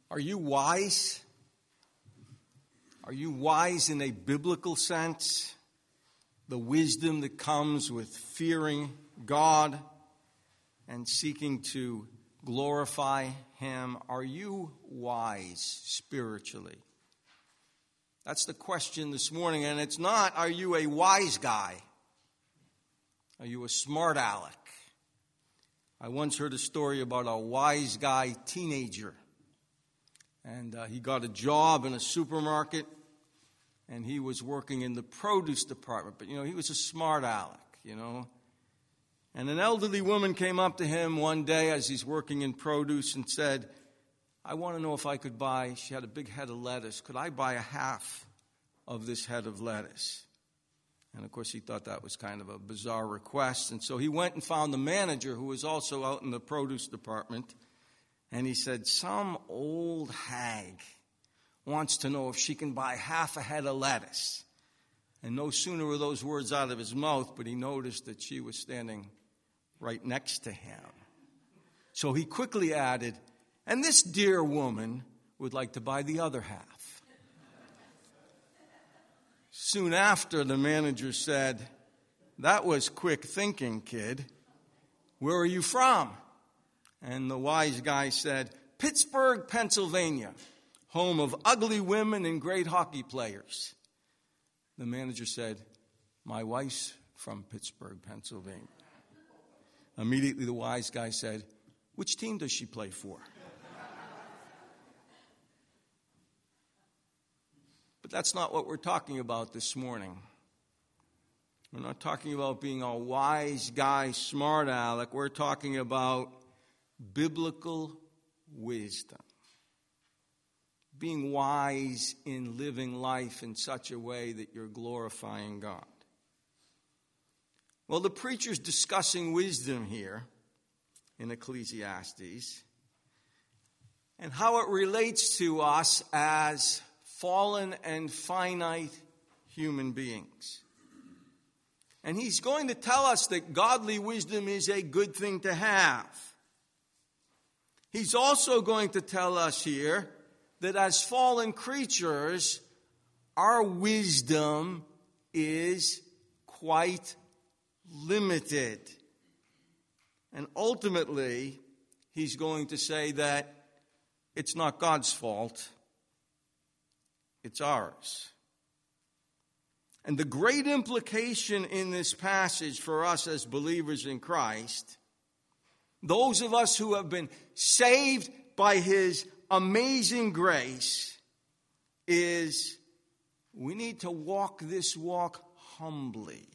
Are you wise? Are you wise in a biblical sense? The wisdom that comes with fearing God and seeking to glorify Him. Are you wise spiritually? That's the question this morning. And it's not, are you a wise guy? Are you a smart aleck? I once heard a story about a wise guy teenager. And he got a job in a supermarket. And he was working in the produce department. But, he was a smart aleck, And an elderly woman came up to him one day as he's working in produce and said, I want to know if I could buy, she had a big head of lettuce, could I buy a half of this head of lettuce? And, of course, he thought that was kind of a bizarre request. And so he went and found the manager, who was also out in the produce department. And he said, some old hag wants to know if she can buy half a head of lettuce. And no sooner were those words out of his mouth, but he noticed that she was standing right next to him. So he quickly added, and this dear woman would like to buy the other half. Soon after, the manager said, that was quick thinking, kid. Where are you from? And the wise guy said, Pittsburgh, Pennsylvania, home of ugly women and great hockey players. The manager said, my wife's from Pittsburgh, Pennsylvania. Immediately the wise guy said, which team does she play for? But that's not what we're talking about this morning. We're not talking about being a wise guy, smart aleck. We're talking about biblical wisdom. Being wise in living life in such a way that you're glorifying God. Well, the preacher's discussing wisdom here in Ecclesiastes and how it relates to us as fallen and finite human beings. And he's going to tell us that godly wisdom is a good thing to have. He's also going to tell us here that as fallen creatures, our wisdom is quite limited. And ultimately, he's going to say that it's not God's fault, it's ours. And the great implication in this passage for us as believers in Christ, those of us who have been saved by His amazing grace, is we need to walk this walk humbly,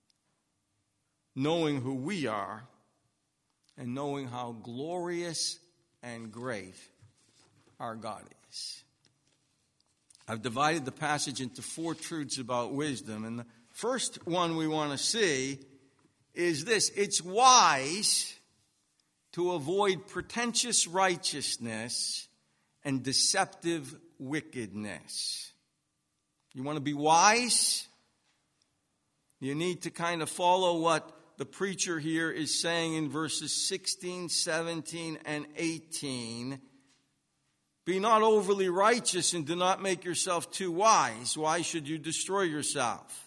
knowing who we are and knowing how glorious and great our God is. I've divided the passage into 4 truths about wisdom, and the first one we want to see is this: it's wise to avoid pretentious righteousness and deceptive wickedness. You want to be wise? You need to kind of follow what the preacher here is saying in verses 16, 17, and 18. Be not overly righteous and do not make yourself too wise. Why should you destroy yourself?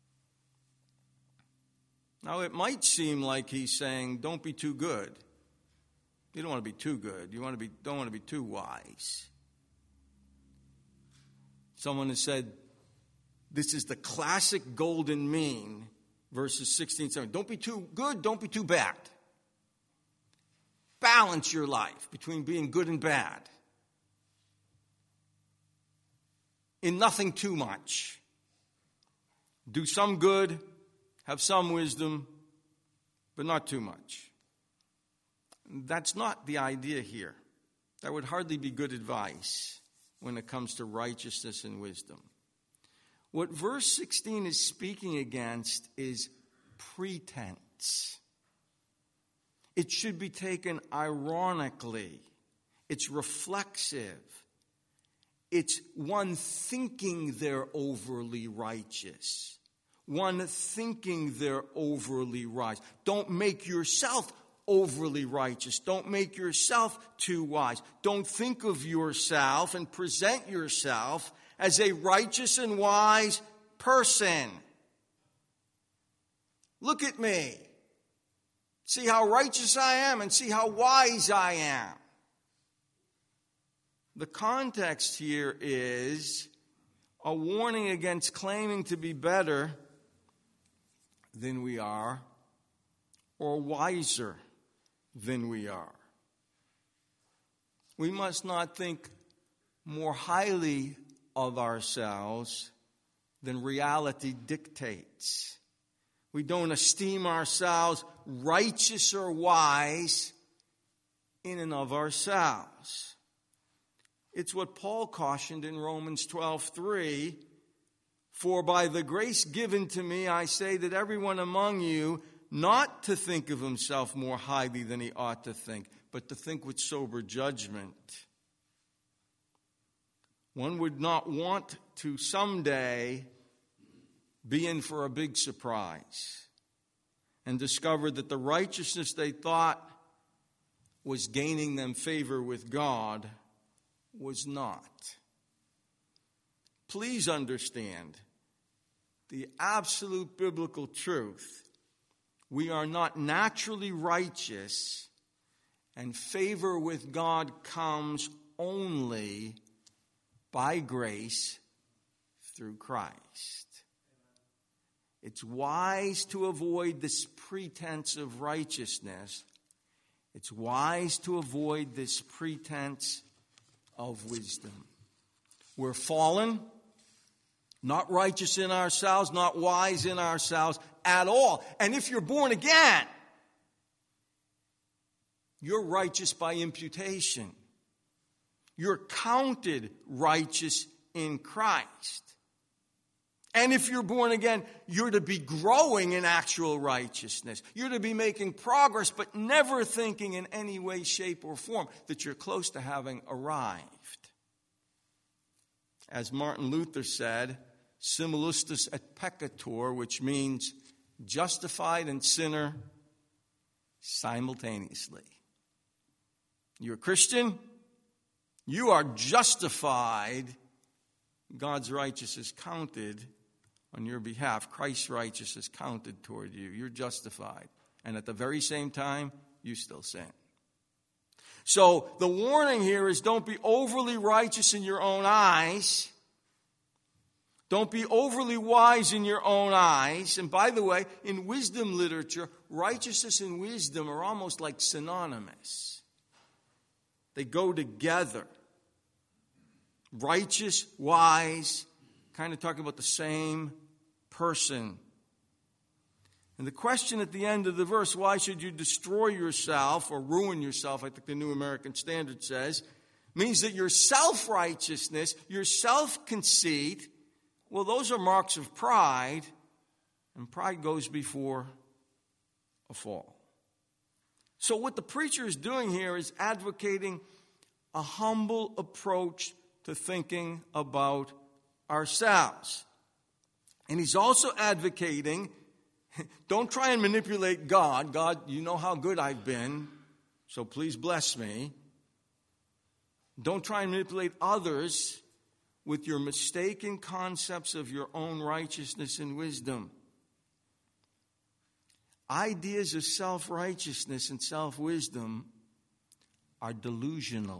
Now, it might seem like he's saying, don't be too good. You don't want to be too good. You don't want to be too wise. Someone has said, this is the classic golden mean, verses 16, 17. Don't be too good, don't be too bad. Balance your life between being good and bad. In nothing too much. Do some good, have some wisdom, but not too much. That's not the idea here. That would hardly be good advice when it comes to righteousness and wisdom. What verse 16 is speaking against is pretense. It should be taken ironically. It's reflexive. It's one thinking they're overly righteous. One thinking they're overly wise. Don't make yourself overly righteous. Don't make yourself too wise. Don't think of yourself and present yourself as a righteous and wise person. Look at me. See how righteous I am and see how wise I am. The context here is a warning against claiming to be better than we are or wiser than we are. We must not think more highly of ourselves than reality dictates. We don't esteem ourselves righteous or wise in and of ourselves. It's what Paul cautioned in Romans 12:3. For by the grace given to me, I say that everyone among you not to think of himself more highly than he ought to think, but to think with sober judgment. One would not want to someday be in for a big surprise and discover that the righteousness they thought was gaining them favor with God was not. Please understand the absolute biblical truth. We are not naturally righteous, and favor with God comes only by grace through Christ. It's wise to avoid this pretense of righteousness. It's wise to avoid this pretense of wisdom. We're fallen, not righteous in ourselves, not wise in ourselves at all. And if you're born again, you're righteous by imputation. You're counted righteous in Christ. And if you're born again, you're to be growing in actual righteousness. You're to be making progress, but never thinking in any way, shape, or form that you're close to having arrived. As Martin Luther said, simul-iustus et peccator, which means justified and sinner simultaneously. You're a Christian, you are justified. God's righteousness is counted on your behalf. Christ's righteousness is counted toward you. You're justified. And at the very same time, you still sin. So the warning here is don't be overly righteous in your own eyes. Don't be overly wise in your own eyes. And by the way, in wisdom literature, righteousness and wisdom are almost like synonymous. They go together. Righteous, wise, kind of talking about the same person. And the question at the end of the verse, why should you destroy yourself or ruin yourself, I think the New American Standard says, means that your self-righteousness, your self-conceit, well, those are marks of pride, and pride goes before a fall. So what the preacher is doing here is advocating a humble approach to thinking about ourselves. And he's also advocating, don't try and manipulate God. God, you know how good I've been, so please bless me. Don't try and manipulate others with your mistaken concepts of your own righteousness and wisdom. Ideas of self-righteousness and self-wisdom are delusional.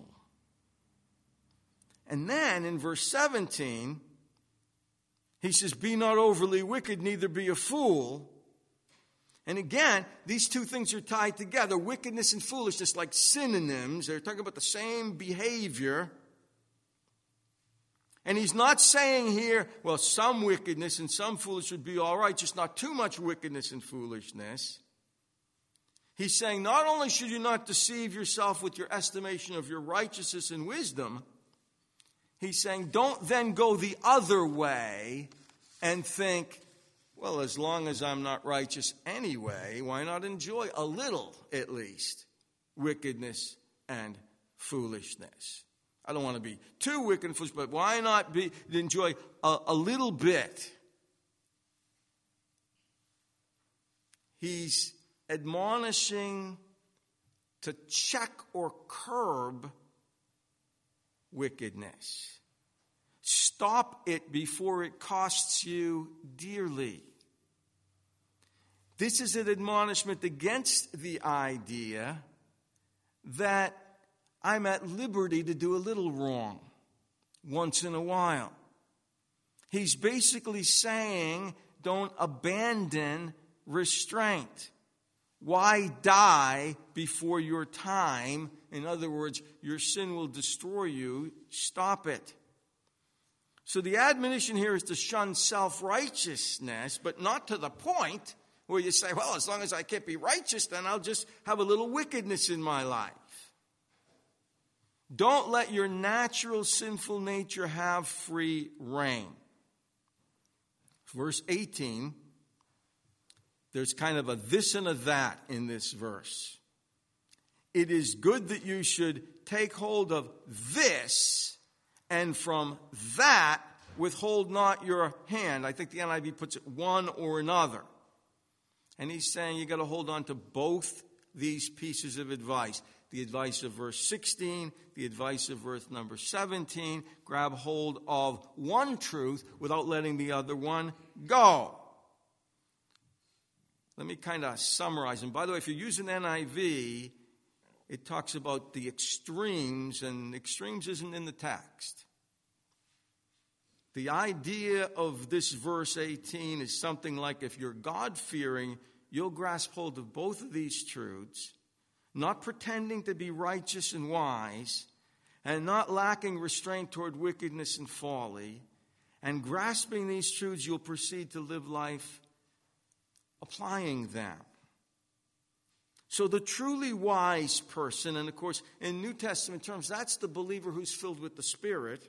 And then in verse 17, he says, be not overly wicked, neither be a fool. And again, these two things are tied together. Wickedness and foolishness, like synonyms. They're talking about the same behavior. And he's not saying here, well, some wickedness and some foolishness would be all right, just not too much wickedness and foolishness. He's saying not only should you not deceive yourself with your estimation of your righteousness and wisdom, he's saying don't then go the other way and think, well, as long as I'm not righteous anyway, why not enjoy a little, at least, wickedness and foolishness? I don't want to be too wicked and foolish, but why not enjoy a little bit? He's admonishing to check or curb wickedness. Stop it before it costs you dearly. This is an admonishment against the idea that I'm at liberty to do a little wrong once in a while. He's basically saying, don't abandon restraint. Why die before your time? In other words, your sin will destroy you. Stop it. So the admonition here is to shun self-righteousness, but not to the point where you say, well, as long as I can't be righteous, then I'll just have a little wickedness in my life. Don't let your natural sinful nature have free rein. Verse 18, there's kind of a this and a that in this verse. It is good that you should take hold of this, and from that withhold not your hand. I think the NIV puts it one or another. And he's saying you got to hold on to both these pieces of advice. The advice of verse 16, the advice of verse number 17. Grab hold of one truth without letting the other one go. Let me kind of summarize. And by the way, if you're using NIV, it talks about the extremes, and extremes isn't in the text. The idea of this verse 18 is something like, if you're God-fearing, you'll grasp hold of both of these truths, not pretending to be righteous and wise, and not lacking restraint toward wickedness and folly, and grasping these truths, you'll proceed to live life applying them. So the truly wise person, and of course, in New Testament terms, that's the believer who's filled with the Spirit,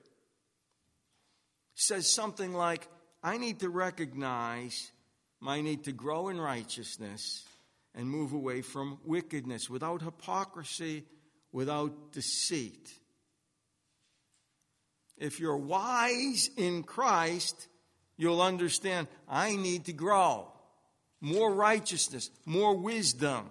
says something like, I need to recognize my need to grow in righteousness and move away from wickedness, without hypocrisy, without deceit. If you're wise in Christ, you'll understand, I need to grow. More righteousness, more wisdom.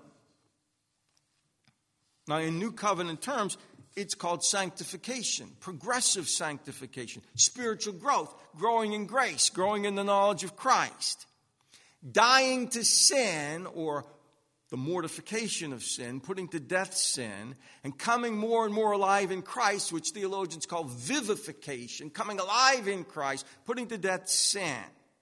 Now, in New Covenant terms, it's called sanctification, progressive sanctification, spiritual growth, growing in grace, growing in the knowledge of Christ. Dying to sin, or the mortification of sin, putting to death sin, and coming more and more alive in Christ, which theologians call vivification, coming alive in Christ, putting to death sin.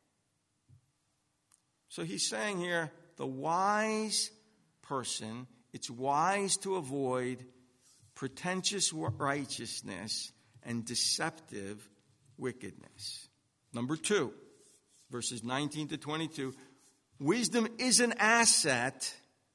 So he's saying here, the wise person, it's wise to avoid pretentious righteousness and deceptive wickedness. Number 2, verses 19 to 22. Wisdom is an asset,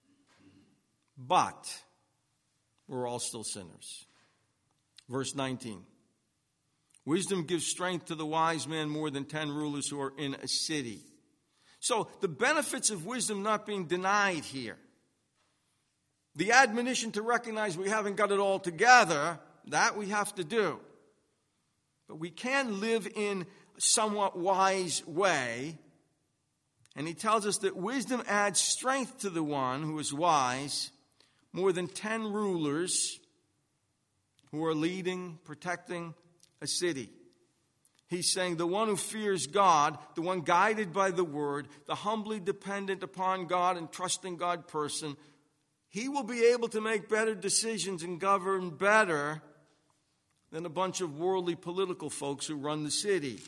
but we're all still sinners. Verse 19. Wisdom gives strength to the wise man more than 10 rulers who are in a city. So the benefits of wisdom not being denied here. The admonition to recognize we haven't got it all together, that we have to do. But we can live in a somewhat wise way. And he tells us that wisdom adds strength to the one who is wise, more than 10 rulers who are leading, protecting a city. He's saying the one who fears God, the one guided by the word, the humbly dependent upon God and trusting God person, he will be able to make better decisions and govern better than a bunch of worldly political folks who run the city.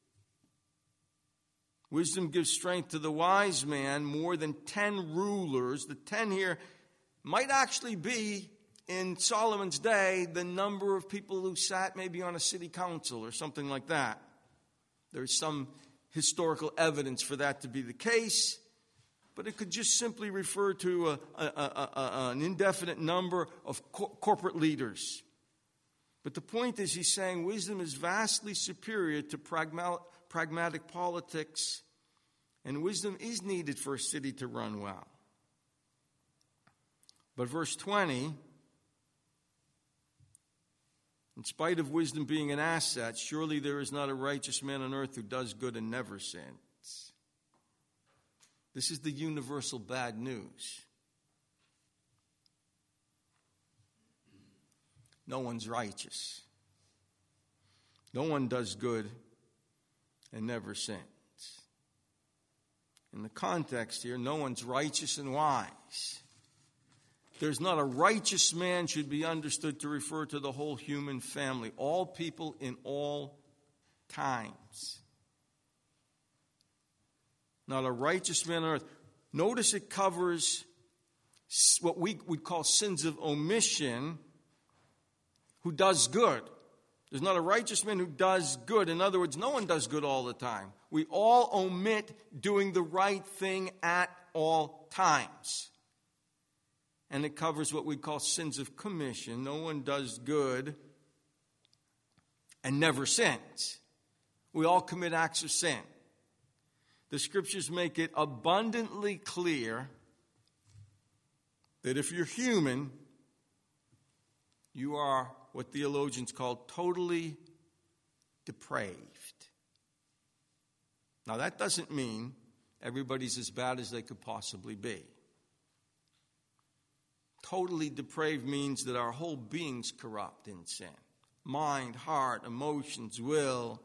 Wisdom gives strength to the wise man more than 10 rulers. The 10 here might actually be, in Solomon's day, the number of people who sat maybe on a city council or something like that. There's some historical evidence for that to be the case, but it could just simply refer to an indefinite number of corporate leaders. But the point is, he's saying wisdom is vastly superior to pragmatic politics, and wisdom is needed for a city to run well. But verse 20, in spite of wisdom being an asset, surely there is not a righteous man on earth who does good and never sins. This is the universal bad news. no one's righteous. No one does good and never sins. In the context here, no one's righteous and wise. There's not a righteous man should be understood to refer to the whole human family, all people in all times. Not a righteous man on earth. Notice it covers what we would call sins of omission, who does good. There's not a righteous man who does good. In other words, no one does good all the time. We all omit doing the right thing at all times. And it covers what we call sins of commission. No one does good and never sins. We all commit acts of sin. The scriptures make it abundantly clear that if you're human, you are what theologians call totally depraved. Now, that doesn't mean everybody's as bad as they could possibly be. Totally depraved means that our whole being's corrupt in sin. Mind, heart, emotions, will.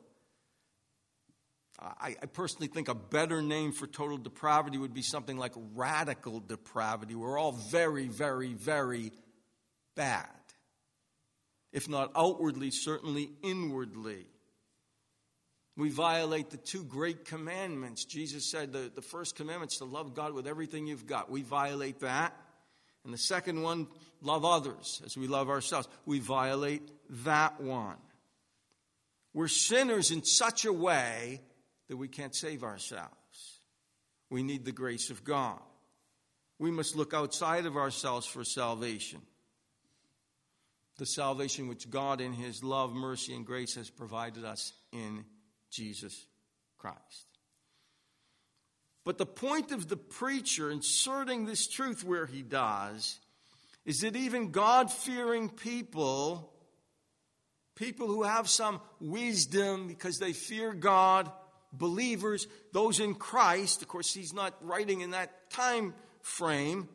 I personally think a better name for total depravity would be something like radical depravity. We're all very, very, very bad. If not outwardly, certainly inwardly. We violate the two great commandments. Jesus said the first commandment is to love God with everything you've got. We violate that. And the second one, love others as we love ourselves. We violate that one. We're sinners in such a way that we can't save ourselves. We need the grace of God. We must look outside of ourselves for salvation. The salvation which God in His love, mercy, and grace has provided us in Jesus Christ. But the point of the preacher inserting this truth where he does is that even God-fearing people who have some wisdom because they fear God, believers, those in Christ, of course he's not writing in that time frame,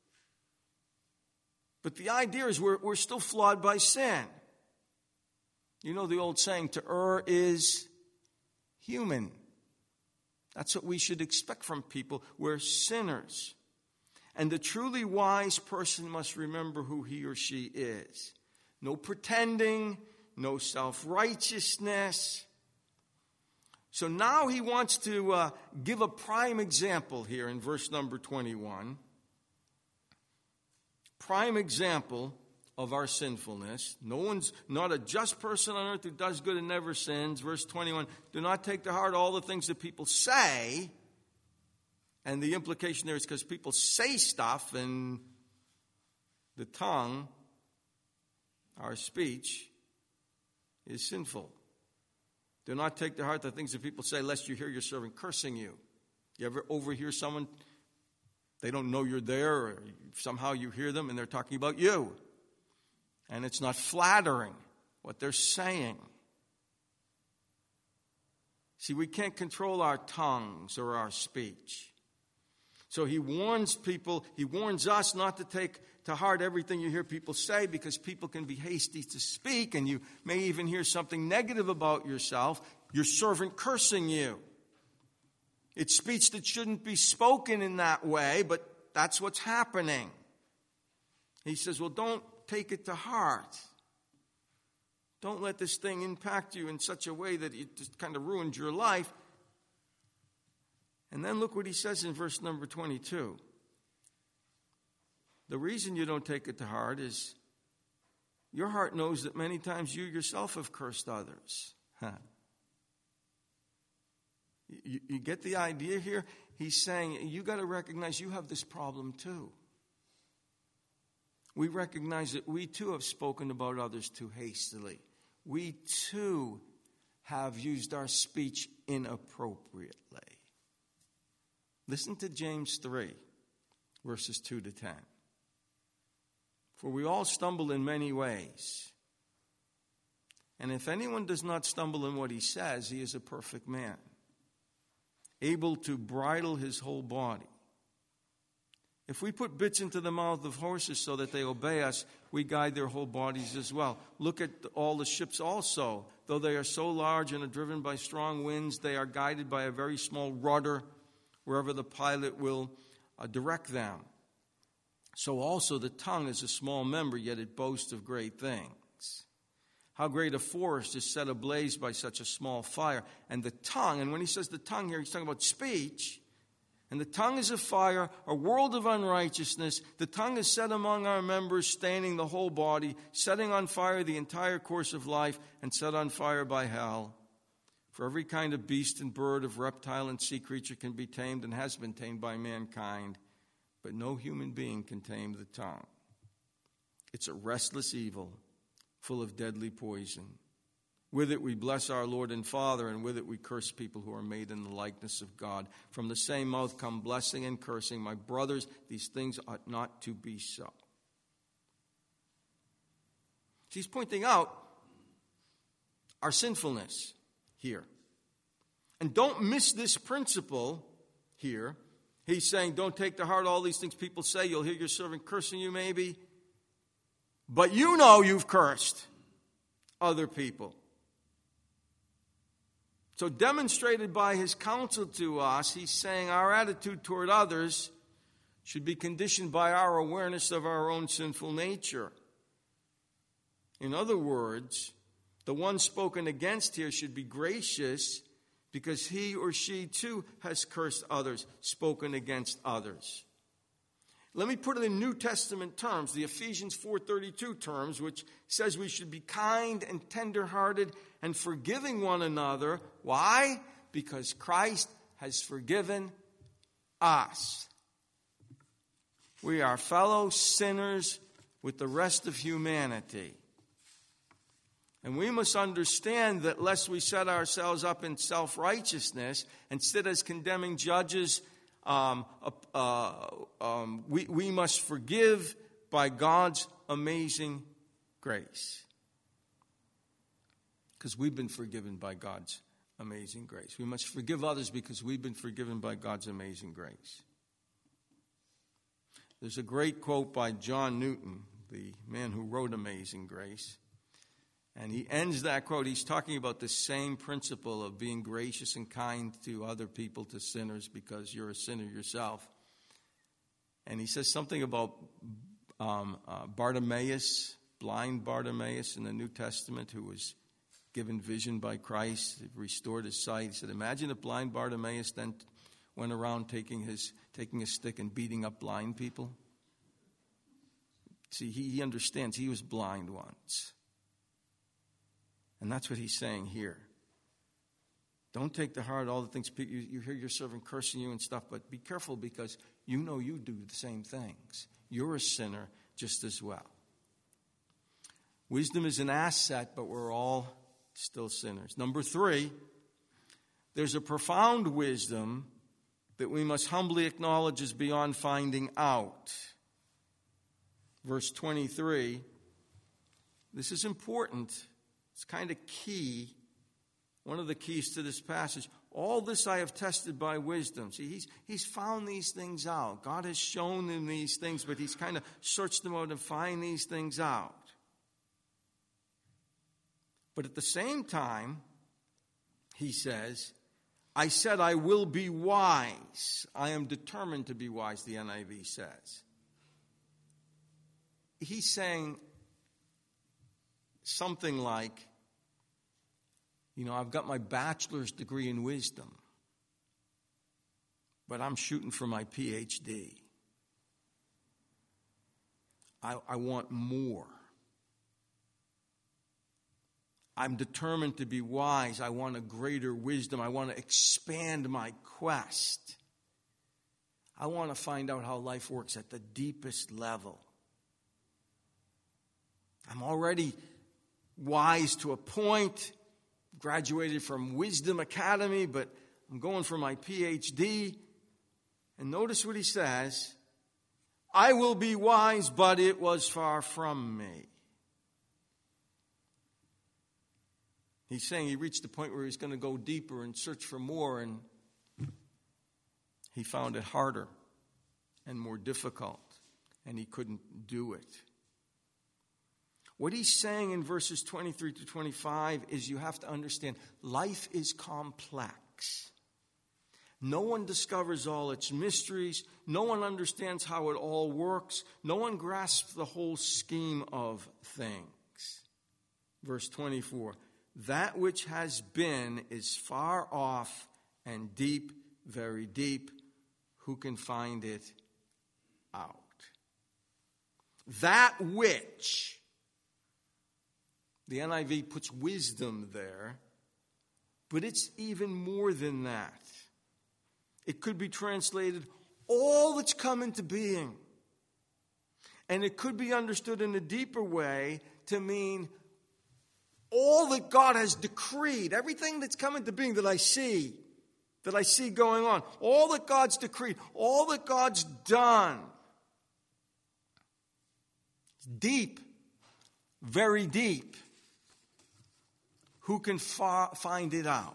but the idea is we're still flawed by sin. You know the old saying, to err is human. That's what we should expect from people. We're sinners. And the truly wise person must remember who he or she is. No pretending, no self-righteousness. So now he wants to give a prime example here in verse number 21. Prime example of our sinfulness. No one's not a just person on earth who does good and never sins. Verse 21, do not take to heart all the things that people say. And the implication there is because people say stuff and the tongue, our speech, is sinful. Do not take to heart the things that people say, lest you hear your servant cursing you. You ever overhear someone, they don't know you're there, or somehow you hear them and they're talking about you. And it's not flattering what they're saying. See, we can't control our tongues or our speech. So he warns people, he warns us not to take to heart everything you hear people say, because people can be hasty to speak, and you may even hear something negative about yourself, your servant cursing you. It's speech that shouldn't be spoken in that way, but that's what's happening. He says, well, don't take it to heart. Don't let this thing impact you in such a way that it just kind of ruined your life. And then look what he says in verse number 22. The reason you don't take it to heart is your heart knows that many times you yourself have cursed others. You get the idea here? He's saying you got to recognize you have this problem too. We recognize that we too have spoken about others too hastily. We too have used our speech inappropriately. Listen to James 3, verses 2 to 10. For we all stumble in many ways. And if anyone does not stumble in what he says, he is a perfect man, able to bridle his whole body. If we put bits into the mouth of horses so that they obey us, we guide their whole bodies as well. Look at all the ships also. Though they are so large and are driven by strong winds, they are guided by a very small rudder wherever the pilot will direct them. So also the tongue is a small member, yet it boasts of great things. How great a forest is set ablaze by such a small fire. And the tongue, and when he says the tongue here, he's talking about speech. And the tongue is a fire, a world of unrighteousness. The tongue is set among our members, staining the whole body, setting on fire the entire course of life, and set on fire by hell. For every kind of beast and bird, of reptile and sea creature can be tamed and has been tamed by mankind. But no human being can tame the tongue. It's a restless evil, full of deadly poison. With it we bless our Lord and Father, and with it we curse people who are made in the likeness of God. From the same mouth come blessing and cursing. My brothers, these things ought not to be so. She's pointing out our sinfulness here. And don't miss this principle here. He's saying, don't take to heart all these things people say. You'll hear your servant cursing you maybe. But you know you've cursed other people. So demonstrated by his counsel to us, he's saying our attitude toward others should be conditioned by our awareness of our own sinful nature. In other words, the one spoken against here should be gracious because he or she too has cursed others, spoken against others. Let me put it in New Testament terms, the Ephesians 4:32 terms, which says we should be kind and tender-hearted and forgiving one another. Why? Because Christ has forgiven us. We are fellow sinners with the rest of humanity. And we must understand that lest we set ourselves up in self-righteousness and sit as condemning judges, we must forgive by God's amazing grace. Because we've been forgiven by God's amazing grace. We must forgive others because we've been forgiven by God's amazing grace. There's a great quote by John Newton, the man who wrote Amazing Grace. And he ends that quote. He's talking about the same principle of being gracious and kind to other people, to sinners, because you're a sinner yourself. And he says something about Bartimaeus, blind Bartimaeus in the New Testament, who was given vision by Christ, restored his sight. He said, imagine if blind Bartimaeus then went around taking a stick and beating up blind people. See, he understands. He was blind once. And that's what he's saying here. Don't take to heart all the things you hear your servant cursing you and stuff, but be careful because you know you do the same things. You're a sinner just as well. Wisdom is an asset, but we're all still sinners. Number 3, there's a profound wisdom that we must humbly acknowledge is beyond finding out. Verse 23, this is important. It's kind of key, one of the keys to this passage. All this I have tested by wisdom. See, he's found these things out. God has shown him these things, but he's kind of searched them out and find these things out. But at the same time, he says, I said I will be wise. I am determined to be wise, the NIV says. He's saying something like, I've got my bachelor's degree in wisdom, but I'm shooting for my PhD. I want more. I'm determined to be wise. I want a greater wisdom. I want to expand my quest. I want to find out how life works at the deepest level. I'm already wise to a point, graduated from Wisdom Academy, but I'm going for my PhD. And notice what he says, I will be wise, but it was far from me. He's saying he reached the point where he's going to go deeper and search for more, and he found it harder. and more difficult, and he couldn't do it. What he's saying in verses 23 to 25 is you have to understand life is complex. No one discovers all its mysteries. No one understands how it all works. No one grasps the whole scheme of things. Verse 24, that which has been is far off and deep, very deep. Who can find it out? That which, the NIV puts wisdom there, but it's even more than that. It could be translated, all that's come into being. And it could be understood in a deeper way to mean all that God has decreed, everything that's come into being that I see going on, all that God's decreed, all that God's done. It's deep, very deep. Who can find it out?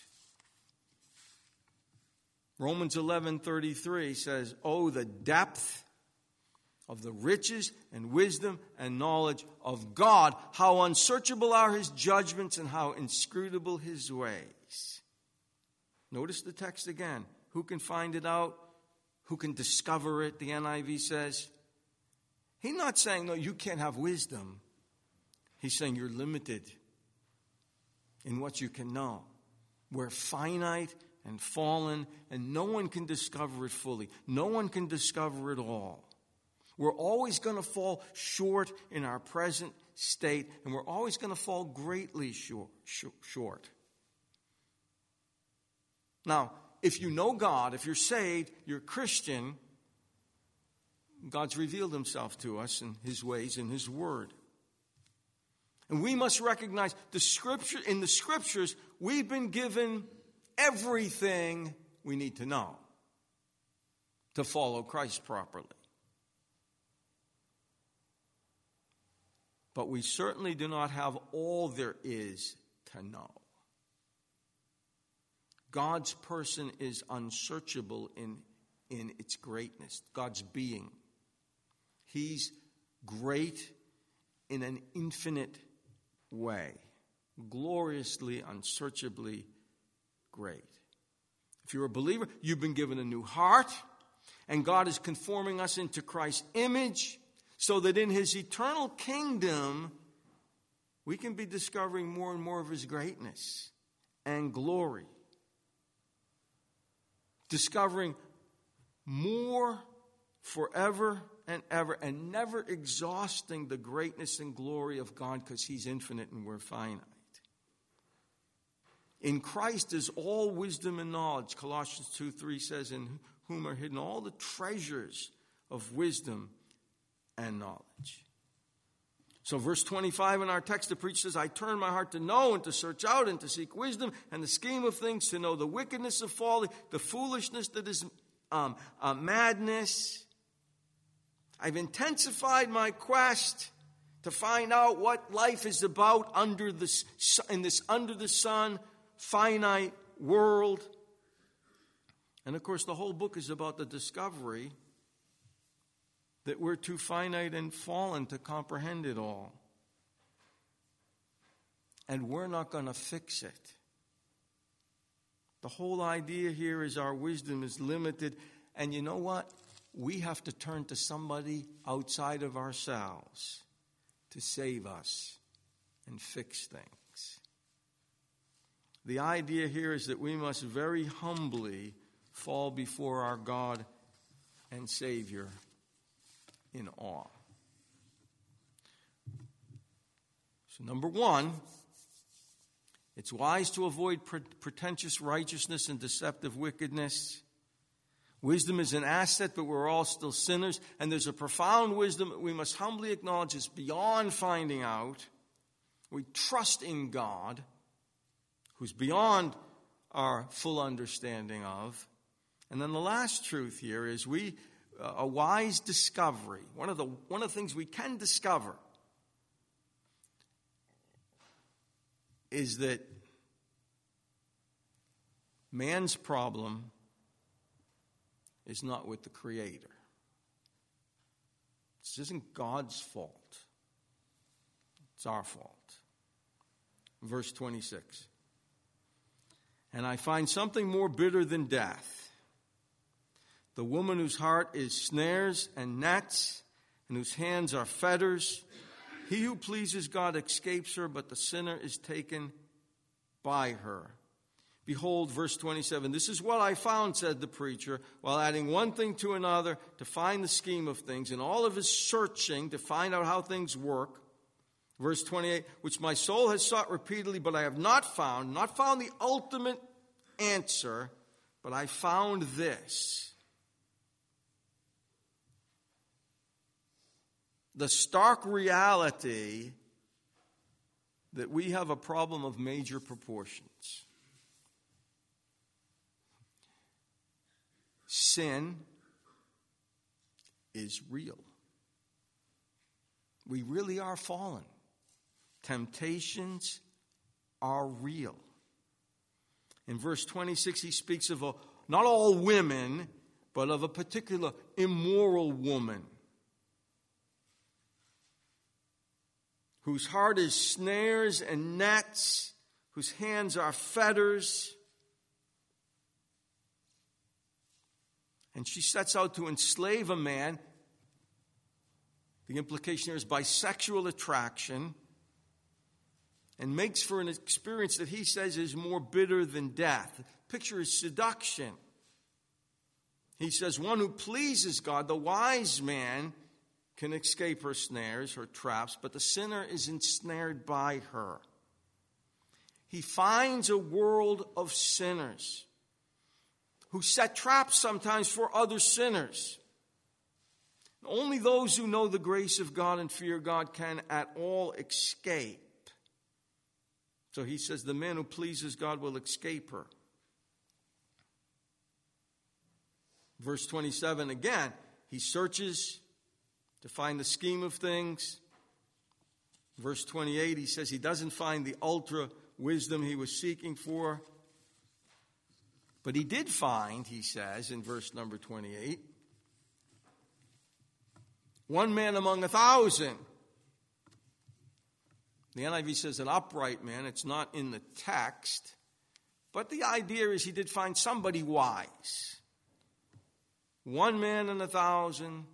Romans 11:33 says, oh, the depth of the riches and wisdom and knowledge of God, how unsearchable are his judgments and how inscrutable his ways. Notice the text again. Who can find it out? Who can discover it, the NIV says. He's not saying, no, you can't have wisdom. He's saying you're limited in what you can know. We're finite and fallen, and no one can discover it fully. No one can discover it all. We're always going to fall short in our present state, and we're always going to fall greatly short. Now, if you know God, if you're saved, you're a Christian, God's revealed himself to us in his ways, in his word. And we must recognize in the scriptures, we've been given everything we need to know to follow Christ properly. But we certainly do not have all there is to know. God's person is unsearchable in its greatness, God's being. He's great in an infinite way, gloriously, unsearchably great. If you're a believer, you've been given a new heart, and God is conforming us into Christ's image so that in his eternal kingdom we can be discovering more and more of his greatness and glory. Discovering more forever and ever, and never exhausting the greatness and glory of God because he's infinite and we're finite. In Christ is all wisdom and knowledge. Colossians 2:3 says, in whom are hidden all the treasures of wisdom and knowledge. So verse 25 in our text, the preacher says, I turn my heart to know and to search out and to seek wisdom and the scheme of things, to know the wickedness of folly, the foolishness that is madness. I've intensified my quest to find out what life is about under the sun, finite world. And of course, the whole book is about the discovery that we're too finite and fallen to comprehend it all. And we're not going to fix it. The whole idea here is our wisdom is limited. And you know what? We have to turn to somebody outside of ourselves to save us and fix things. The idea here is that we must very humbly fall before our God and Savior in awe. So number one, it's wise to avoid pretentious righteousness and deceptive wickedness. Wisdom is an asset, but we're all still sinners. And there's a profound wisdom that we must humbly acknowledge is beyond finding out. We trust in God, who's beyond our full understanding of. And then the last truth here is a wise discovery. One of the things we can discover is that man's problem is not with the Creator. This isn't God's fault. It's our fault. Verse 26. And I find something more bitter than death. The woman whose heart is snares and nets, and whose hands are fetters. He who pleases God escapes her, but the sinner is taken by her. Behold, verse 27, this is what I found, said the preacher, while adding one thing to another to find the scheme of things, in all of his searching to find out how things work. Verse 28, which my soul has sought repeatedly, but I have not found the ultimate answer, but I found this. The stark reality that we have a problem of major proportions. Sin is real. We really are fallen. Temptations are real. In verse 26, he speaks of not all women, but of a particular immoral woman, whose heart is snares and nets, whose hands are fetters. And she sets out to enslave a man. The implication here is by sexual attraction, and makes for an experience that he says is more bitter than death. Picture is seduction. He says one who pleases God, the wise man, can escape her snares, her traps, but the sinner is ensnared by her. He finds a world of sinners who set traps sometimes for other sinners. Only those who know the grace of God and fear God can at all escape. So he says the man who pleases God will escape her. Verse 27 again, he searches to find the scheme of things. Verse 28, he says he doesn't find the ultra wisdom he was seeking for. But he did find, he says in verse number 28, one man among 1,000. The NIV says an upright man. It's not in the text. But the idea is he did find somebody wise. One man in 1,000.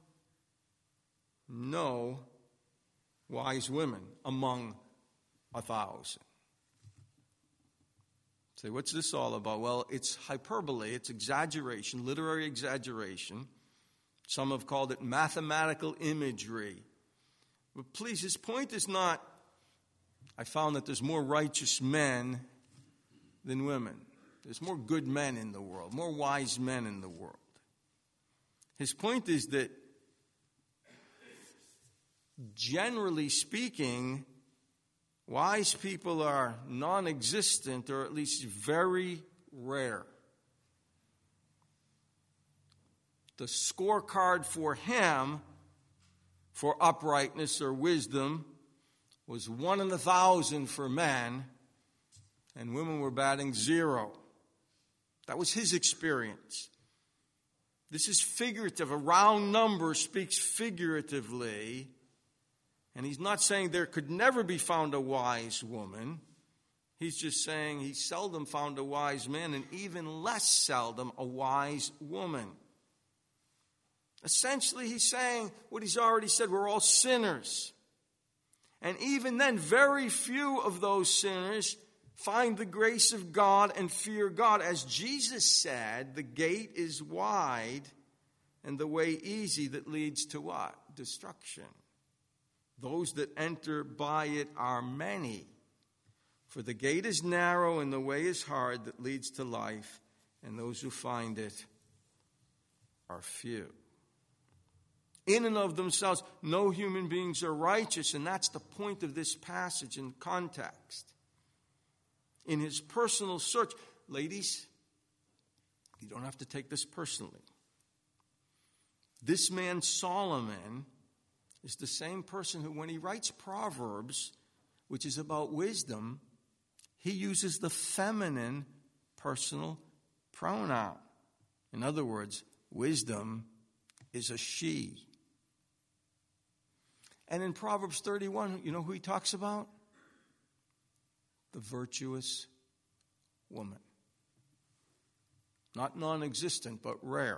No wise women among 1,000. Say, what's this all about? Well, it's hyperbole. It's exaggeration, literary exaggeration. Some have called it mathematical imagery. But please, his point is not, I found that there's more righteous men than women. There's more good men in the world, more wise men in the world. His point is that, generally speaking, wise people are non-existent, or at least very rare. The scorecard for him for uprightness or wisdom was 1 in 1,000 for men, and women were batting 0. That was his experience. This is figurative. A round number speaks figuratively, and he's not saying there could never be found a wise woman. He's just saying he seldom found a wise man, and even less seldom a wise woman. Essentially, he's saying what he's already said. We're all sinners. And even then, very few of those sinners find the grace of God and fear God. As Jesus said, the gate is wide and the way easy that leads to what? Destruction. Those that enter by it are many. For the gate is narrow and the way is hard that leads to life, and those who find it are few. In and of themselves, no human beings are righteous, and that's the point of this passage in context. In his personal search, ladies, you don't have to take this personally. This man, Solomon, is the same person who, when he writes Proverbs, which is about wisdom, he uses the feminine personal pronoun. In other words, wisdom is a she. And in Proverbs 31, you know who he talks about? The virtuous woman. Not non-existent, but rare.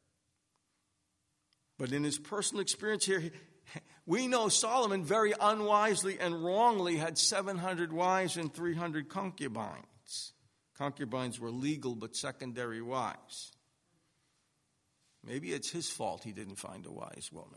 But in his personal experience here, we know Solomon very unwisely and wrongly had 700 wives and 300 concubines. Concubines were legal but secondary wives. Maybe it's his fault he didn't find a wise woman.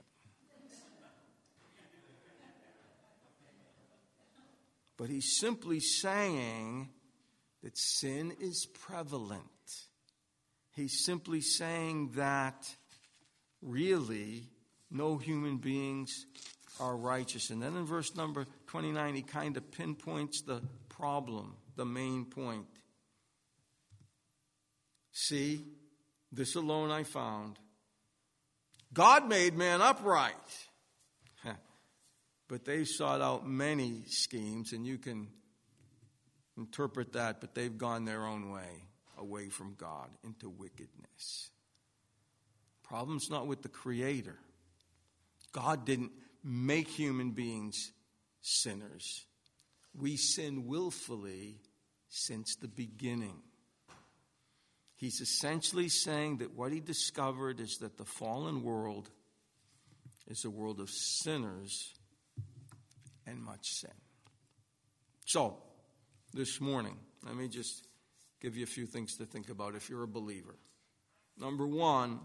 But he's simply saying that sin is prevalent. He's simply saying that really no human beings are righteous. And then in verse number 29, he kind of pinpoints the problem, the main point. See, this alone I found. God made man upright. But they've sought out many schemes, and you can interpret that, but they've gone their own way, away from God, into wickedness. Problem's not with the Creator. God didn't make human beings sinners. We sin willfully since the beginning. He's essentially saying that what he discovered is that the fallen world is a world of sinners and much sin. So, this morning, let me just give you a few things to think about if you're a believer. Number one,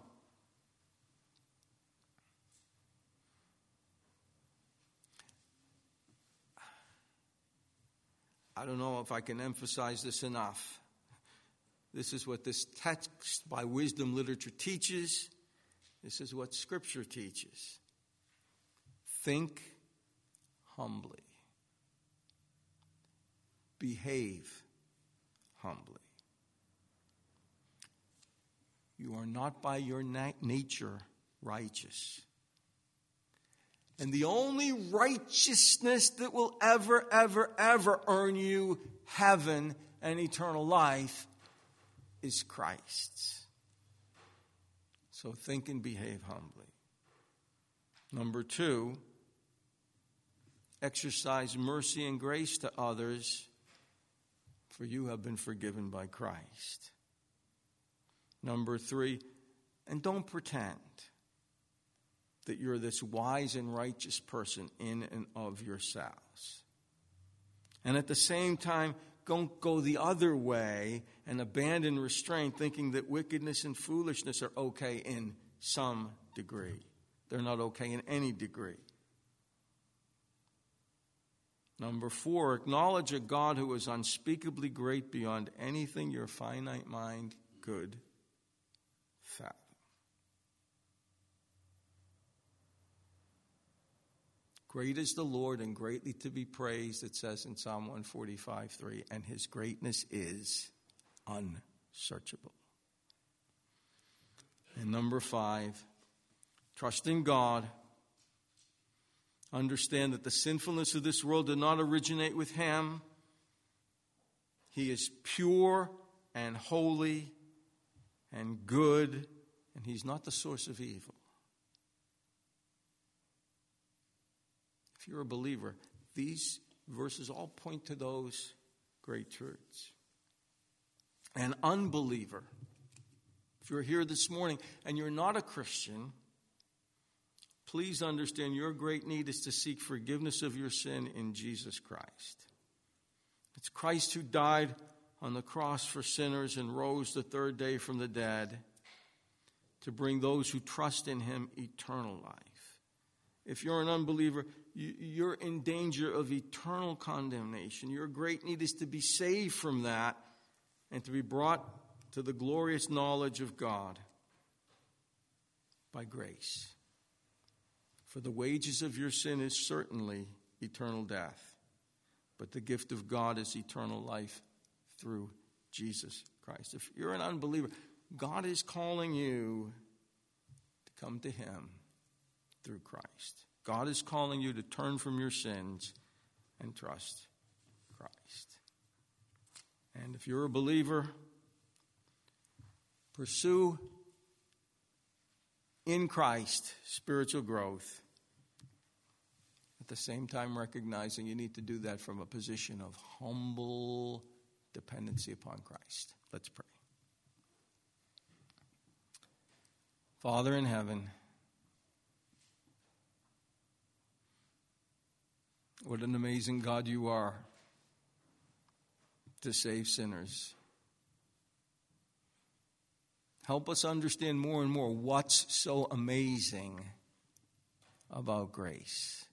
I don't know if I can emphasize this enough. This is what this text by wisdom literature teaches. This is what Scripture teaches. Think humbly. Behave humbly. You are not by your nature righteous. And the only righteousness that will ever earn you heaven and eternal life is Christ's. So think and behave humbly. Number two, exercise mercy and grace to others, for you have been forgiven by Christ. Number three, and don't pretend that you're this wise and righteous person in and of yourselves. And at the same time, don't go the other way and abandon restraint, thinking that wickedness and foolishness are okay in some degree. They're not okay in any degree. Number four, acknowledge a God who is unspeakably great beyond anything your finite mind could fathom. Great is the Lord and greatly to be praised, it says in Psalm 145:3, and his greatness is unsearchable. And number five, trust in God. Understand that the sinfulness of this world did not originate with him. He is pure and holy and good, and he's not the source of evil. If you're a believer, these verses all point to those great truths. An unbeliever, if you're here this morning and you're not a Christian, please understand your great need is to seek forgiveness of your sin in Jesus Christ. It's Christ who died on the cross for sinners and rose the third day from the dead to bring those who trust in him eternal life. If you're an unbeliever, you're in danger of eternal condemnation. Your great need is to be saved from that and to be brought to the glorious knowledge of God by grace. For the wages of your sin is certainly eternal death, but the gift of God is eternal life through Jesus Christ. If you're an unbeliever, God is calling you to come to him through Christ. God is calling you to turn from your sins and trust Christ. And if you're a believer, pursue in Christ spiritual growth At the same time, recognizing you need to do that from a position of humble dependency upon Christ. Let's pray. Father in heaven, what an amazing God you are to save sinners. Help us understand more and more what's so amazing about grace.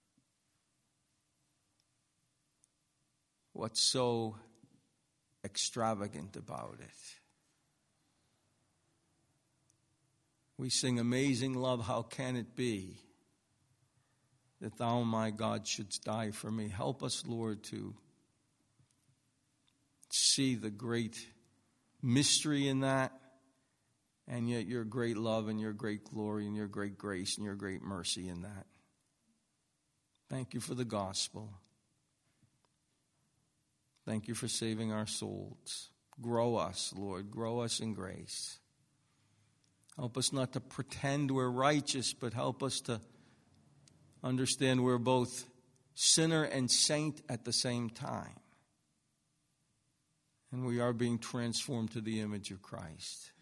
What's so extravagant about it. We sing Amazing Love, How Can It Be that Thou, my God, shouldst die for me. Help us, Lord, to see the great mystery in that, and yet your great love and your great glory and your great grace and your great mercy in that. Thank you for the gospel. Thank you for saving our souls. Grow us, Lord. Grow us in grace. Help us not to pretend we're righteous, but help us to understand we're both sinner and saint at the same time. And we are being transformed to the image of Christ.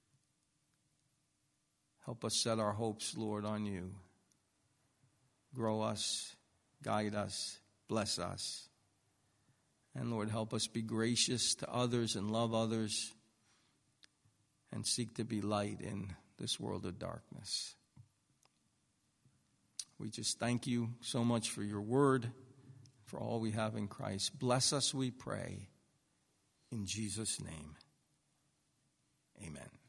Help us set our hopes, Lord, on you. Grow us, guide us, bless us. And Lord, help us be gracious to others and love others and seek to be light in this world of darkness. We just thank you so much for your word, for all we have in Christ. Bless us, we pray. In Jesus' name, amen.